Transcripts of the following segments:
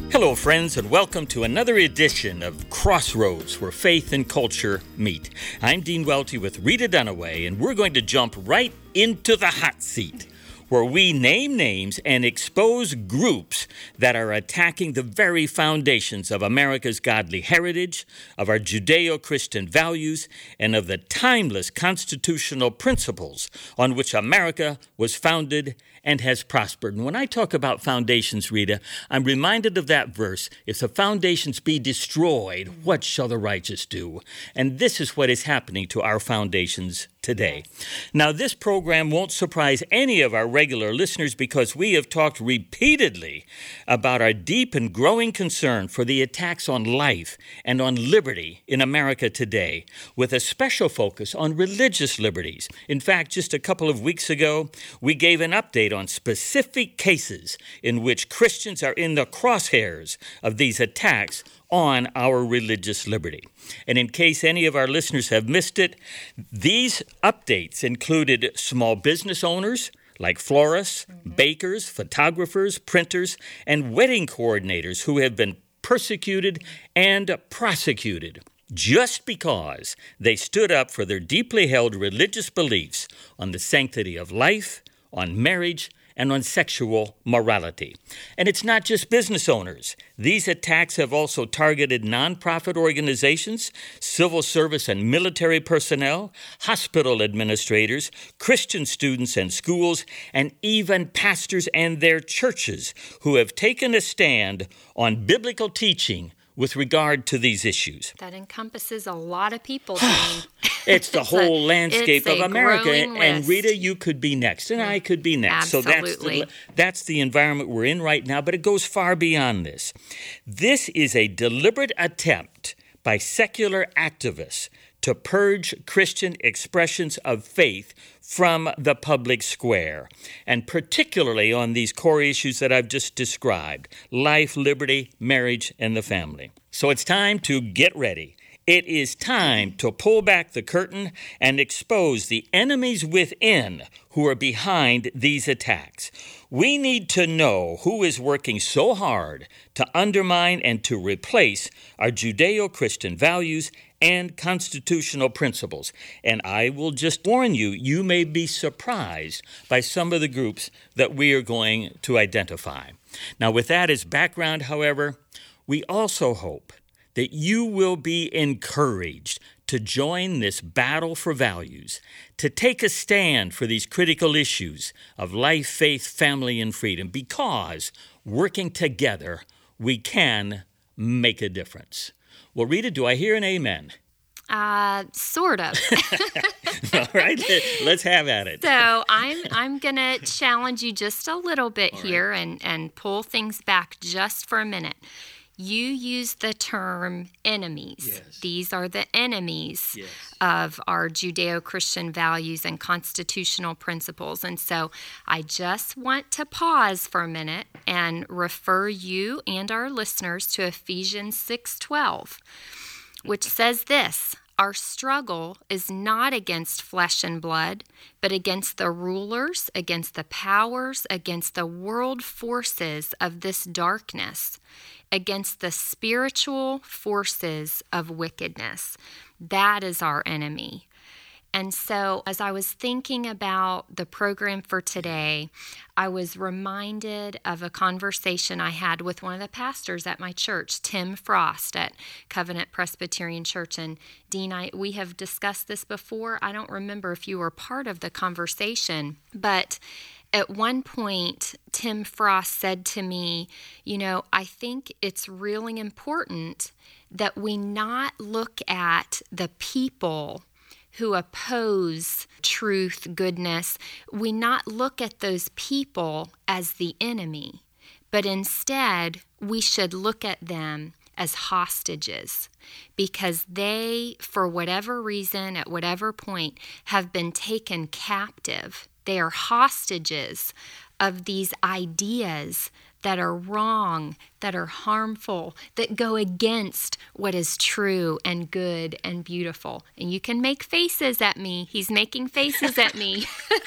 Hello, friends, and welcome to another edition of Crossroads, where faith and culture meet. I'm Dean Welty with Rita Dunaway, and we're going to jump right into the hot seat, where we name names and expose groups that are attacking the very foundations of America's godly heritage, of our Judeo-Christian values, and of the timeless constitutional principles on which America was founded and has prospered. And when I talk about foundations, Rita, I'm reminded of that verse, if the foundations be destroyed, what shall the righteous do? And this is what is happening to our foundations today. Now, this program won't surprise any of our regular listeners because we have talked repeatedly about our deep and growing concern for the attacks on life and on liberty in America today, with a special focus on religious liberties. In fact, just a couple of weeks ago, we gave an update on specific cases in which Christians are in the crosshairs of these attacks on our religious liberty. And in case any of our listeners have missed it, these updates included small business owners like florists, bakers, photographers, printers, and wedding coordinators who have been persecuted and prosecuted just because they stood up for their deeply held religious beliefs on the sanctity of life, on marriage, and on sexual morality. And it's not just business owners. These attacks have also targeted nonprofit organizations, civil service and military personnel, hospital administrators, Christian students and schools, and even pastors and their churches who have taken a stand on biblical teaching with regard to these issues. That encompasses a lot of people. It's the whole landscape of America. And list. Rita, you could be next, and I could be next. Absolutely. So that's the environment we're in right now, but it goes far beyond this. This is a deliberate attempt by secular activists to purge Christian expressions of faith from the public square, and particularly on these core issues that I've just described: life, liberty, marriage, and the family. So it's time to get ready. It is time to pull back the curtain and expose the enemies within who are behind these attacks. We need to know who is working so hard to undermine and to replace our Judeo-Christian values and constitutional principles. And I will just warn you, you may be surprised by some of the groups that we are going to identify. Now, with that as background, however, we also hope that you will be encouraged to join this battle for values, to take a stand for these critical issues of life, faith, family, and freedom, because working together, we can make a difference. Well, Rita, do I hear an amen? Sort of. All right, let's have at it. So I'm going to challenge you just a little bit here and pull things back just for a minute. You use the term enemies. Yes. These are the enemies of our Judeo-Christian values and constitutional principles. And so I just want to pause for a minute and refer you and our listeners to Ephesians 6:12, which says this: our struggle is not against flesh and blood, but against the rulers, against the powers, against the world forces of this darkness, against the spiritual forces of wickedness. That is our enemy. And so as I was thinking about the program for today, I was reminded of a conversation I had with one of the pastors at my church, Tim Frost at Covenant Presbyterian Church. And Dean, we have discussed this before. I don't remember if you were part of the conversation, but at one point, Tim Frost said to me, I think it's really important that we not look at the people who oppose truth, goodness. We not look at those people as the enemy, but instead we should look at them as hostages, because they, for whatever reason, at whatever point, have been taken captive. They are hostages of these ideas that are wrong, that are harmful, that go against what is true and good and beautiful. And you can make faces at me. He's making faces at me.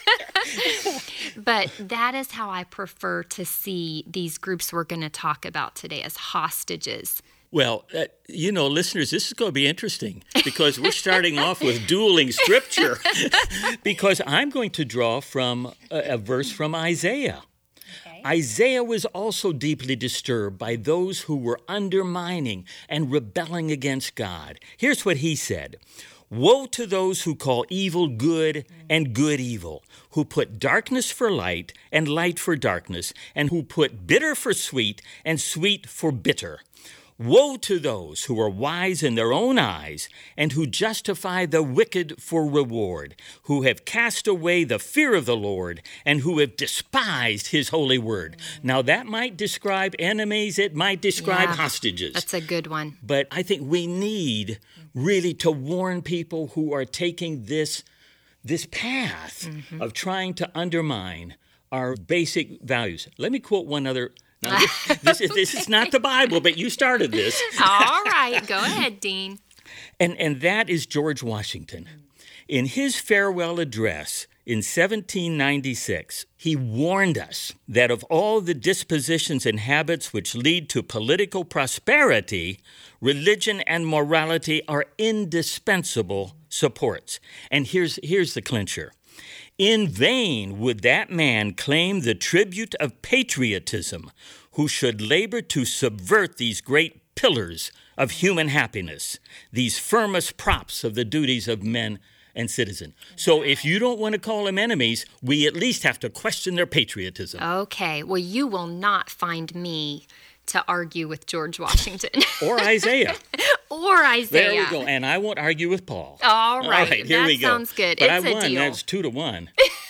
But that is how I prefer to see these groups we're going to talk about today, as hostages. Well, listeners, this is going to be interesting because we're starting off with dueling scripture because I'm going to draw from a verse from Isaiah. Okay. Isaiah was also deeply disturbed by those who were undermining and rebelling against God. Here's what he said. Woe to those who call evil good and good evil, who put darkness for light and light for darkness, and who put bitter for sweet and sweet for bitter. Woe to those who are wise in their own eyes and who justify the wicked for reward, who have cast away the fear of the Lord and who have despised his holy word. Now, that might describe enemies. It might describe hostages. That's a good one. But I think we need really to warn people who are taking this path of trying to undermine our basic values. Let me quote one other. Now, this is not the Bible, but you started this. All right. Go ahead, Dean. And that is George Washington. In his farewell address in 1796, he warned us that of all the dispositions and habits which lead to political prosperity, religion and morality are indispensable supports. And here's the clincher. In vain would that man claim the tribute of patriotism who should labor to subvert these great pillars of human happiness, these firmest props of the duties of men and citizens. So if you don't want to call them enemies, we at least have to question their patriotism. Okay. Well, you will not find me to argue with George Washington. Or Isaiah. Or Isaiah. There we go. And I won't argue with Paul. All right. Here we go. That sounds good. But it's I won. A deal. That's 2-1.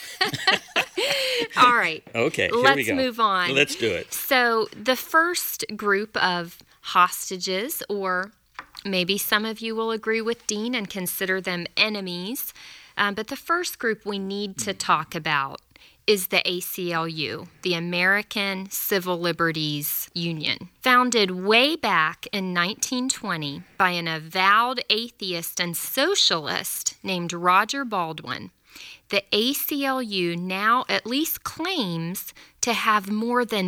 All right. Okay, here Let's we go. move on. Let's do it. So the first group of hostages, or maybe some of you will agree with Dean and consider them enemies, but the first group we need to talk about is the ACLU, the American Civil Liberties Union. Founded way back in 1920 by an avowed atheist and socialist named Roger Baldwin, the ACLU now at least claims to have more than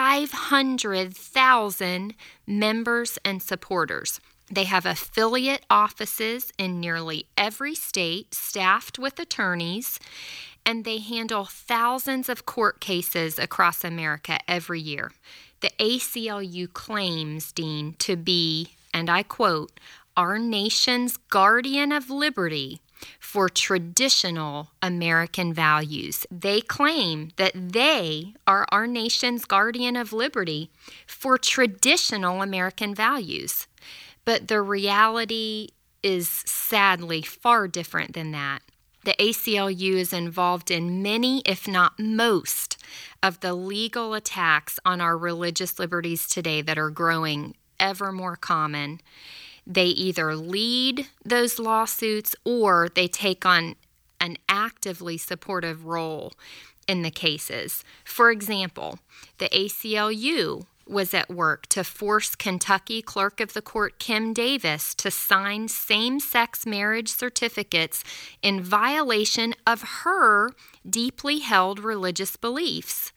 500,000 members and supporters. They have affiliate offices in nearly every state, staffed with attorneys, and they handle thousands of court cases across America every year. The ACLU claims, Dean, to be, and I quote, our nation's guardian of liberty for traditional American values. They claim that they are our nation's guardian of liberty for traditional American values. But the reality is sadly far different than that. The ACLU is involved in many, if not most, of the legal attacks on our religious liberties today that are growing ever more common. They either lead those lawsuits or they take on an actively supportive role in the cases. For example, the ACLU was at work to force Kentucky Clerk of the Court Kim Davis to sign same-sex marriage certificates in violation of her deeply held religious beliefs,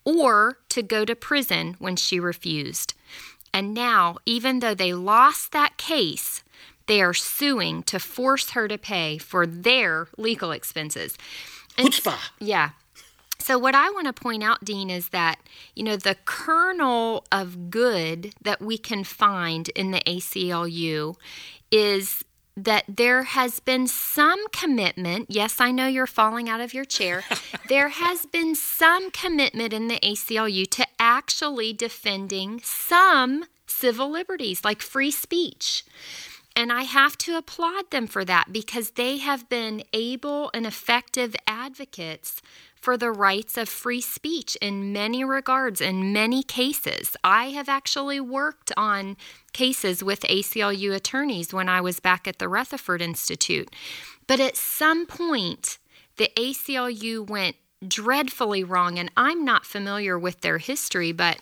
or to go to prison when she refused. And now, even though they lost that case, they are suing to force her to pay for their legal expenses. Chutzpah! Yeah. So what I want to point out, Dean, is that, the kernel of good that we can find in the ACLU is that there has been some commitment. Yes, I know you're falling out of your chair. There has been some commitment in the ACLU to actually defending some civil liberties, like free speech. And I have to applaud them for that because they have been able and effective advocates for the rights of free speech in many regards, in many cases. I have actually worked on cases with ACLU attorneys when I was back at the Rutherford Institute. But at some point, the ACLU went dreadfully wrong. And I'm not familiar with their history, but,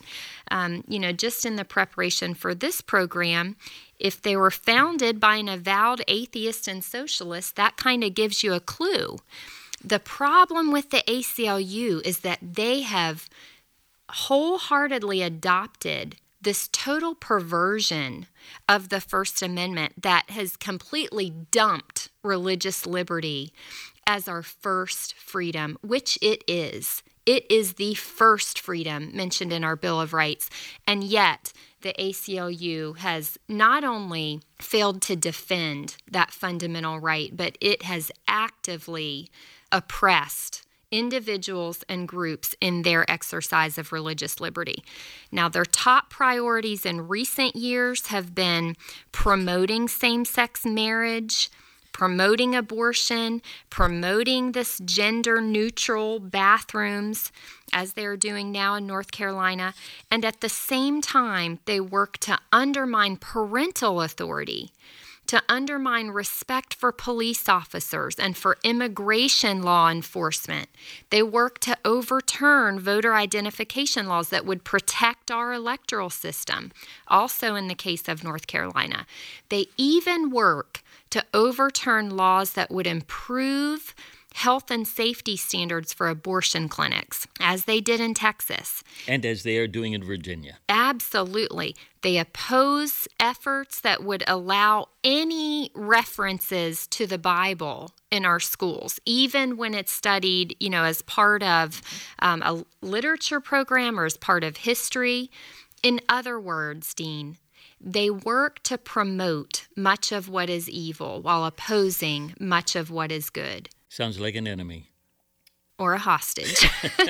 just in the preparation for this program, if they were founded by an avowed atheist and socialist, that kind of gives you a clue. The problem with the ACLU is that they have wholeheartedly adopted this total perversion of the First Amendment that has completely dumped religious liberty as our first freedom, which it is. It is the first freedom mentioned in our Bill of Rights. And yet, the ACLU has not only failed to defend that fundamental right, but it has actively oppressed individuals and groups in their exercise of religious liberty. Now, their top priorities in recent years have been promoting same-sex marriage, promoting abortion, promoting this gender-neutral bathrooms, as they're doing now in North Carolina, and at the same time, they work to undermine parental authority, to undermine respect for police officers and for immigration law enforcement. They work to overturn voter identification laws that would protect our electoral system, also in the case of North Carolina. They even work to overturn laws that would improve health and safety standards for abortion clinics, as they did in Texas. And as they are doing in Virginia. Absolutely. They oppose efforts that would allow any references to the Bible in our schools, even when it's studied, as part of a literature program or as part of history. In other words, Dean, they work to promote much of what is evil while opposing much of what is good. Sounds like an enemy. Or a hostage.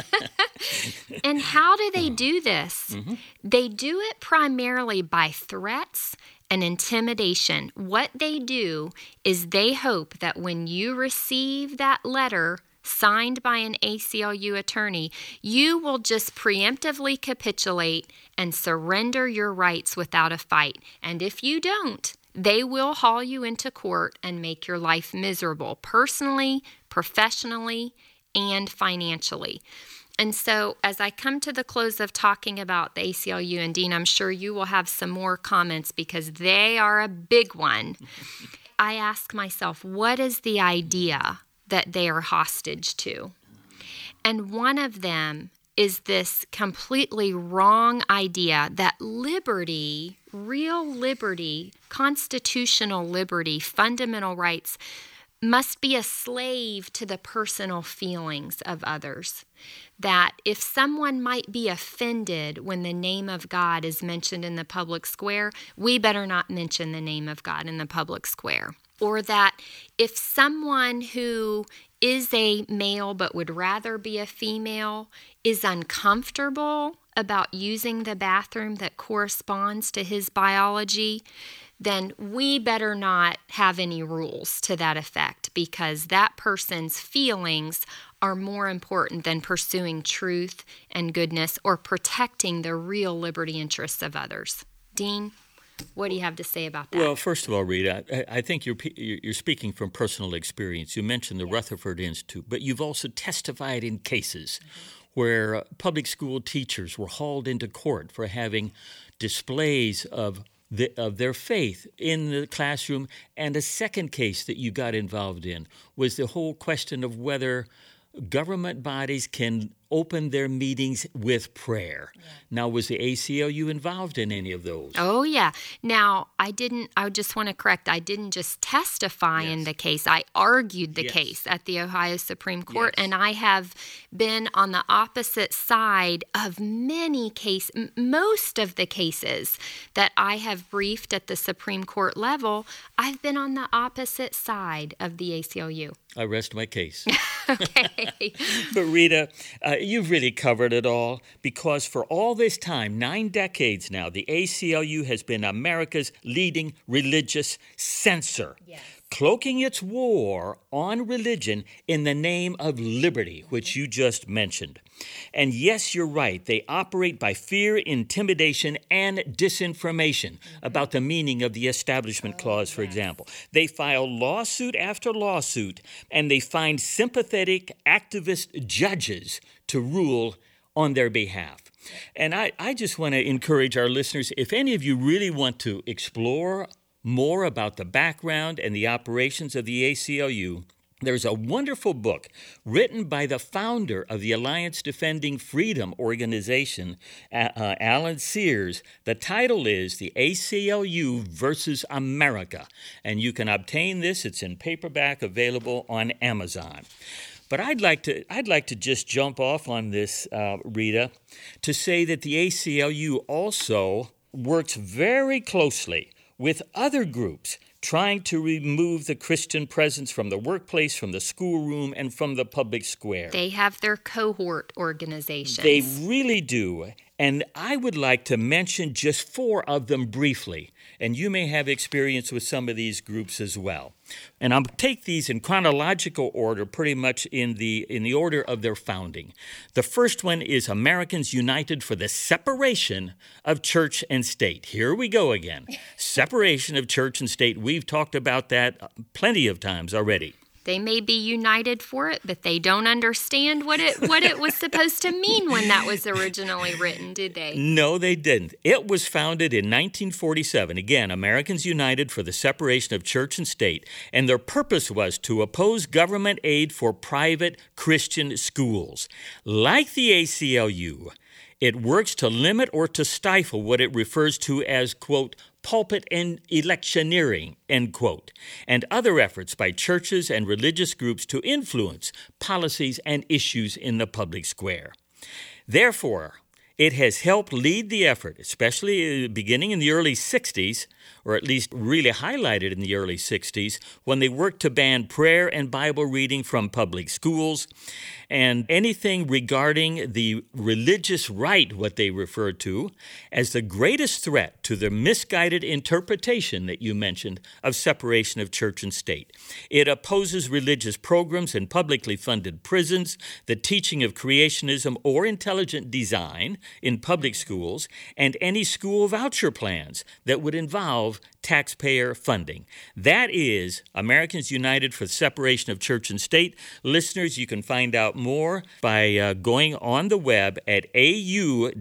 And how do they do this? Mm-hmm. They do it primarily by threats and intimidation. What they do is they hope that when you receive that letter signed by an ACLU attorney, you will just preemptively capitulate and surrender your rights without a fight. And if you don't, they will haul you into court and make your life miserable, personally, professionally, and financially. And so as I come to the close of talking about the ACLU, and Dean, I'm sure you will have some more comments because they are a big one. I ask myself, what is the idea that they are hostage to? And one of them is this completely wrong idea that liberty, real liberty, constitutional liberty, fundamental rights, must be a slave to the personal feelings of others. That if someone might be offended when the name of God is mentioned in the public square, we better not mention the name of God in the public square. Or that if someone who is a male but would rather be a female is uncomfortable about using the bathroom that corresponds to his biology, then we better not have any rules to that effect because that person's feelings are more important than pursuing truth and goodness or protecting the real liberty interests of others. Dean, what do you have to say about that? Well, first of all, Rita, I think you're speaking from personal experience. You mentioned the Rutherford Institute, but you've also testified in cases where public school teachers were hauled into court for having displays of their faith in the classroom. And a second case that you got involved in was the whole question of whether government bodies can open their meetings with prayer. Yeah. Now, was the ACLU involved in any of those? Oh, yeah. Now, I just want to correct, I didn't just testify in the case. I argued the case at the Ohio Supreme Court, and I have been on the opposite side of most of the cases that I have briefed at the Supreme Court level. I've been on the opposite side of the ACLU. I rest my case. Okay. But Rita, you've really covered it all because for all this time, 9 decades now, the ACLU has been America's leading religious censor. Yes. cloaking its war on religion in the name of liberty, which you just mentioned. And yes, you're right. They operate by fear, intimidation, and disinformation about the meaning of the Establishment Clause, for example. They file lawsuit after lawsuit, and they find sympathetic activist judges to rule on their behalf. And I just want to encourage our listeners, if any of you really want to explore more about the background and the operations of the ACLU, there's a wonderful book written by the founder of the Alliance Defending Freedom organization, Alan Sears. The title is The ACLU versus America, and you can obtain this. It's in paperback, available on Amazon. But I'd like to just jump off on this, Rita, to say that the ACLU also works very closely with other groups trying to remove the Christian presence from the workplace, from the schoolroom, and from the public square. They have their cohort organizations. They really do. And I would like to mention just 4 of them briefly. And you may have experience with some of these groups as well. And I'll take these in chronological order, pretty much in the order of their founding. The first one is Americans United for the Separation of Church and State. Here we go again. Separation of church and state. We've talked about that plenty of times already. They may be united for it, but they don't understand what it was supposed to mean when that was originally written, did they? No, they didn't. It was founded in 1947. Again, Americans United for the Separation of Church and State, and their purpose was to oppose government aid for private Christian schools. Like the ACLU, it works to limit or to stifle what it refers to as, quote, pulpit and electioneering, end quote, and other efforts by churches and religious groups to influence policies and issues in the public square. Therefore, it has helped lead the effort, especially beginning in the early 60s, or at least really highlighted in the early 60s, when they worked to ban prayer and Bible reading from public schools, and anything regarding the religious right, what they refer to as the greatest threat to the misguided interpretation that you mentioned of separation of church and state. It opposes religious programs in publicly funded prisons, the teaching of creationism or intelligent design in public schools, and any school voucher plans that would involve taxpayer funding. That is Americans United for the Separation of Church and State. Listeners, you can find out more by going on the web at au.org.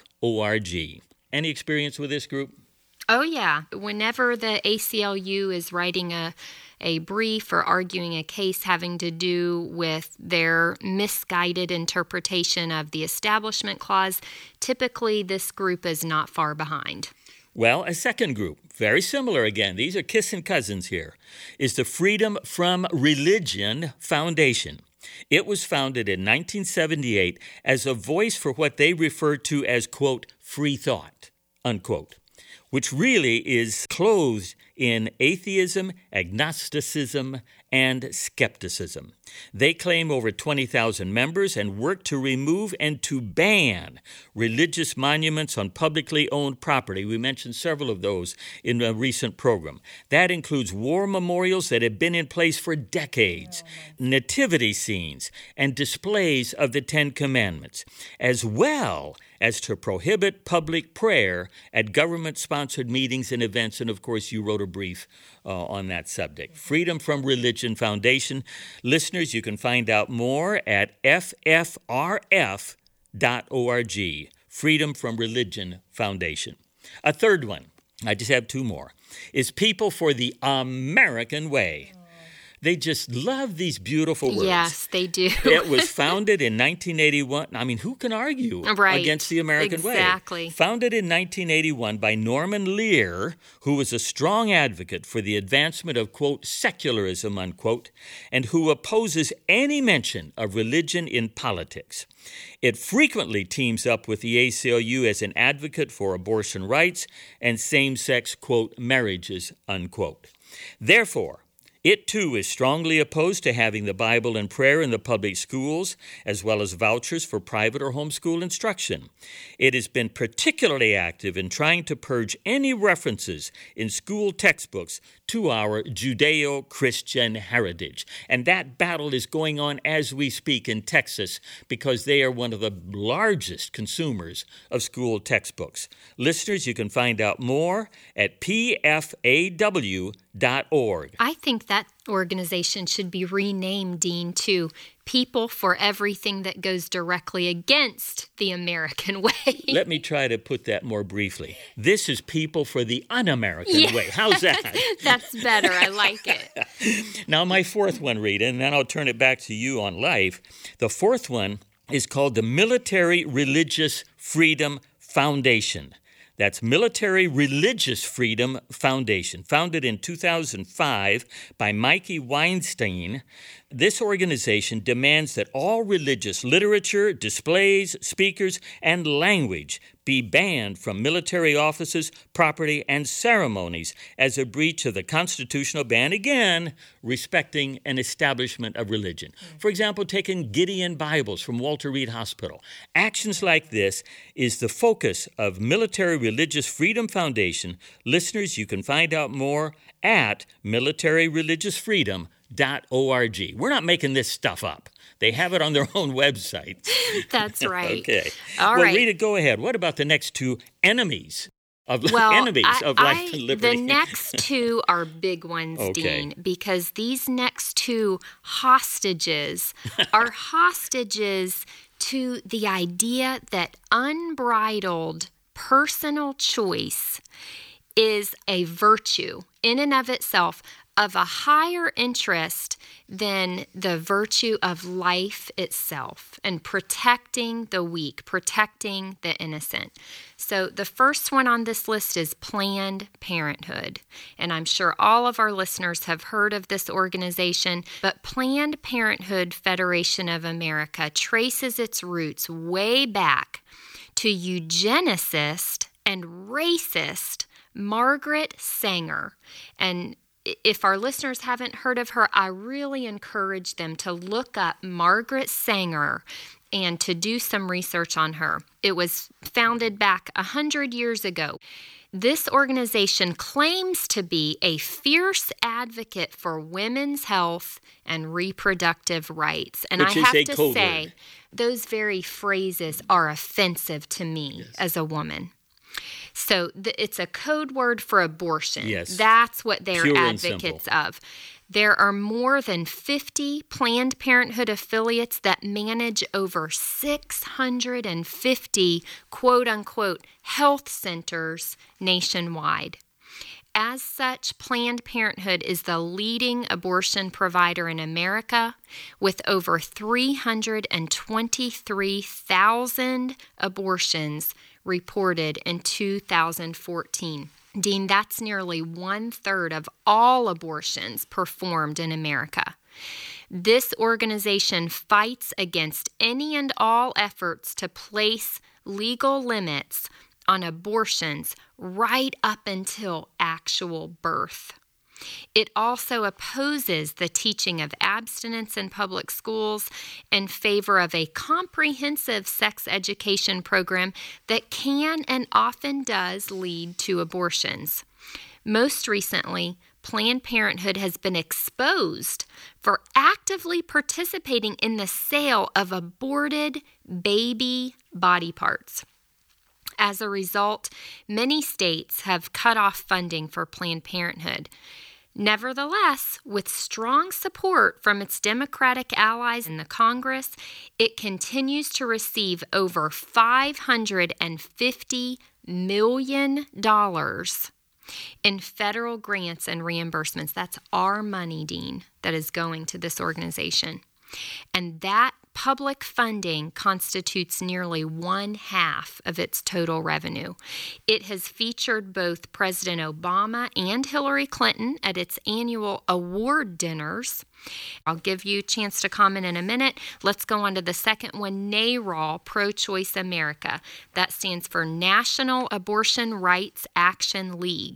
Any experience with this group? Oh, yeah. Whenever the ACLU is writing a brief or arguing a case having to do with their misguided interpretation of the Establishment Clause, typically this group is not far behind. Well, a second group, very similar again, these are kissing cousins here, is the Freedom from Religion Foundation. It was founded in 1978 as a voice for what they referred to as, quote, free thought, unquote, which really is clothed in atheism, agnosticism, and skepticism. They claim over 20,000 members and work to remove and to ban religious monuments on publicly owned property. We mentioned several of those in a recent program. That includes war memorials that have been in place for decades, nativity scenes, and displays of the Ten Commandments, as well as to prohibit public prayer at government-sponsored meetings and events. And, of course, you wrote a brief on that subject. Freedom from Religion Foundation. Listeners, you can find out more at ffrf.org. Freedom from Religion Foundation. A third one, I just have 2 more, is People for the American Way. They just love these beautiful words. Yes, they do. It was founded in 1981. I mean, who can argue against the American way? Exactly. Founded in 1981 by Norman Lear, who was a strong advocate for the advancement of, quote, secularism, unquote, and who opposes any mention of religion in politics. It frequently teams up with the ACLU as an advocate for abortion rights and same-sex, quote, marriages, unquote. Therefore, It, too, is strongly opposed to having the Bible and prayer in the public schools, as well as vouchers for private or homeschool instruction. It has been particularly active in trying to purge any references in school textbooks to our Judeo-Christian heritage. And that battle is going on as we speak in Texas because they are one of the largest consumers of school textbooks. Listeners, you can find out more at pfaw.org. I think that organization should be renamed, Dean, to People for Everything That Goes Directly Against the American Way. Let me try to put that more briefly. This is People for the Un-American Way. How's that? That's better. I like it. Now, my fourth one, Rita, and then I'll turn it back to you on life. The fourth one is called the Military Religious Freedom Foundation. That's Military Religious Freedom Foundation, founded in 2005 by Mikey Weinstein. This organization demands that all religious literature, displays, speakers, and language be banned from military offices, property, and ceremonies as a breach of the constitutional ban, again, respecting an establishment of religion. For example, taking Gideon Bibles from Walter Reed Hospital. Actions like this is the focus of Military Religious Freedom Foundation. Listeners, you can find out more at militaryreligiousfreedom.org. We're not making this stuff up. They have it on their own website. That's right. Okay. All well, right. Rita, go ahead. What about the next two enemies of life and liberty? The next two are big ones, Okay. Dean, because these next two hostages are hostages to the idea that unbridled personal choice is a virtue in and of itself of a higher interest than the virtue of life itself and protecting the weak, protecting the innocent. So the first one on this list is Planned Parenthood. And I'm sure all of our listeners have heard of this organization, but Planned Parenthood Federation of America traces its roots way back to eugenicist and racist Margaret Sanger. And if our listeners haven't heard of her, I really encourage them to look up Margaret Sanger and to do some research on her. It was founded back 100 years ago. This organization claims to be a fierce advocate for women's health and reproductive rights. And Which I is have a to code say, word. those very phrases are offensive to me as a woman. So it's a code word for abortion. Yes. That's what they're Pure and advocates simple. of. There are more than 50 Planned Parenthood affiliates that manage over 650 quote-unquote health centers nationwide. As such, Planned Parenthood is the leading abortion provider in America with over 323,000 abortions reported in 2014. Dean, that's nearly 1/3 of all abortions performed in America. This organization fights against any and all efforts to place legal limits on abortions right up until actual birth. It also opposes the teaching of abstinence in public schools in favor of a comprehensive sex education program that can and often does lead to abortions. Most recently, Planned Parenthood has been exposed for actively participating in the sale of aborted baby body parts. As a result, many states have cut off funding for Planned Parenthood. Nevertheless, with strong support from its Democratic allies in the Congress, it continues to receive over $550 million in federal grants and reimbursements. That's our money, Dean, that is going to this organization. And that public funding constitutes nearly 1/2 of its total revenue. It has featured both President Obama and Hillary Clinton at its annual award dinners. I'll give you a chance to comment in a minute. Let's go on to the second one, NARAL, Pro-Choice America. That stands for National Abortion Rights Action League.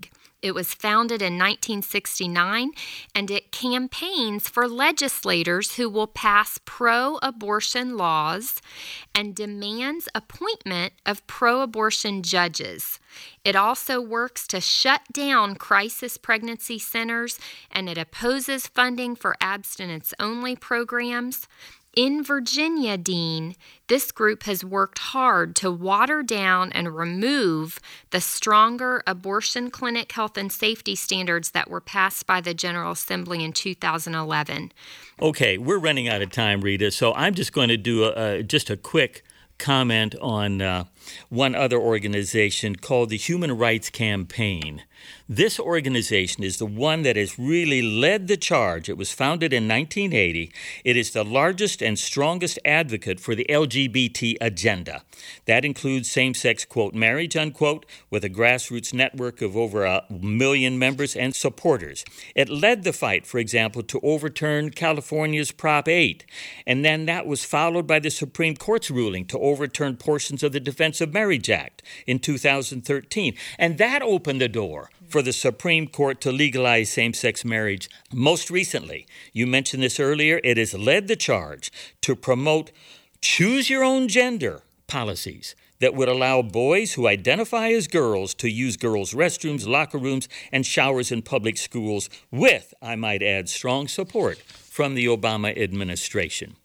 It was founded in 1969, and it campaigns for legislators who will pass pro-abortion laws and demands appointment of pro-abortion judges. It also works to shut down crisis pregnancy centers, and it opposes funding for abstinence-only programs. In Virginia, Dean, this group has worked hard to water down and remove the stronger abortion clinic health and safety standards that were passed by the General Assembly in 2011. Okay, we're running out of time, Rita, so I'm just going to do just a quick comment on one other organization called the Human Rights Campaign. This organization is the one that has really led the charge. It was founded in 1980. It is the largest and strongest advocate for the LGBT agenda. That includes same-sex, quote, marriage, unquote, with a grassroots network of over 1 million members and supporters. It led the fight, for example, to overturn California's Prop 8, and then that was followed by the Supreme Court's ruling to overturn portions of the Defense of Marriage Act in 2013. And that opened the door for the Supreme Court to legalize same-sex marriage. Most recently, you mentioned this earlier, it has led the charge to promote choose-your-own-gender policies that would allow boys who identify as girls to use girls' restrooms, locker rooms, and showers in public schools with, I might add, strong support from the Obama administration.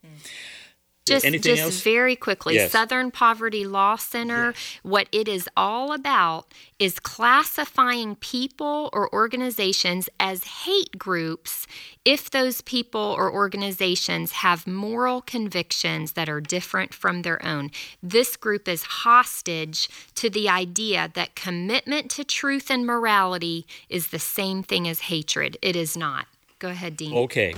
Just very quickly, yes. Southern Poverty Law Center, yes. What it is all about is classifying people or organizations as hate groups if those people or organizations have moral convictions that are different from their own. This group is hostage to the idea that commitment to truth and morality is the same thing as hatred. It is not. Go ahead, Dean. Okay.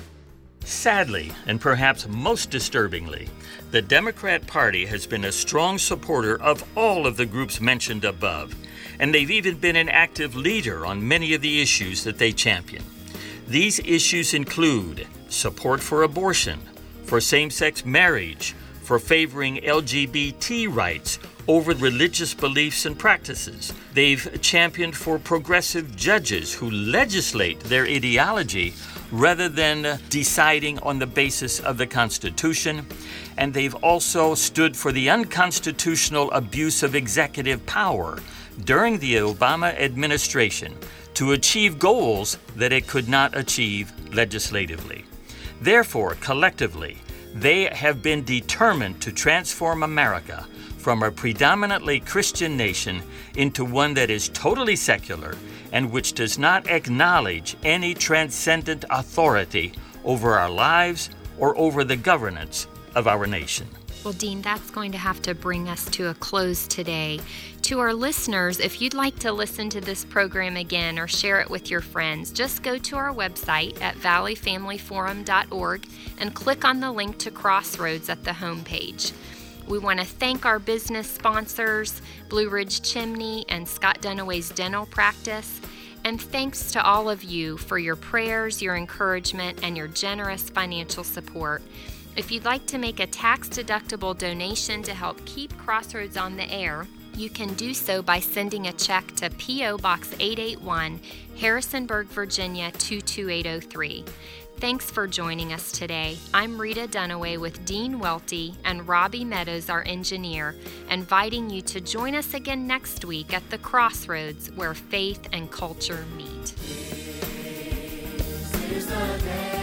Sadly, and perhaps most disturbingly, the Democrat Party has been a strong supporter of all of the groups mentioned above, and they've even been an active leader on many of the issues that they champion. These issues include support for abortion, for same-sex marriage, for favoring LGBT rights over religious beliefs and practices. They've championed for progressive judges who legislate their ideology rather than deciding on the basis of the Constitution. And they've also stood for the unconstitutional abuse of executive power during the Obama administration to achieve goals that it could not achieve legislatively. Therefore, collectively, they have been determined to transform America from a predominantly Christian nation into one that is totally secular and which does not acknowledge any transcendent authority over our lives or over the governance of our nation. Well, Dean, that's going to have to bring us to a close today. To our listeners, if you'd like to listen to this program again or share it with your friends, just go to our website at valleyfamilyforum.org and click on the link to Crossroads at the homepage. We want to thank our business sponsors, Blue Ridge Chimney and Scott Dunaway's Dental Practice. And thanks to all of you for your prayers, your encouragement, and your generous financial support. If you'd like to make a tax-deductible donation to help keep Crossroads on the air, you can do so by sending a check to P.O. Box 881, Harrisonburg, Virginia 22803. Thanks for joining us today. I'm Rita Dunaway with Dean Welty and Robbie Meadows, our engineer, inviting you to join us again next week at the Crossroads where faith and culture meet. This is the day.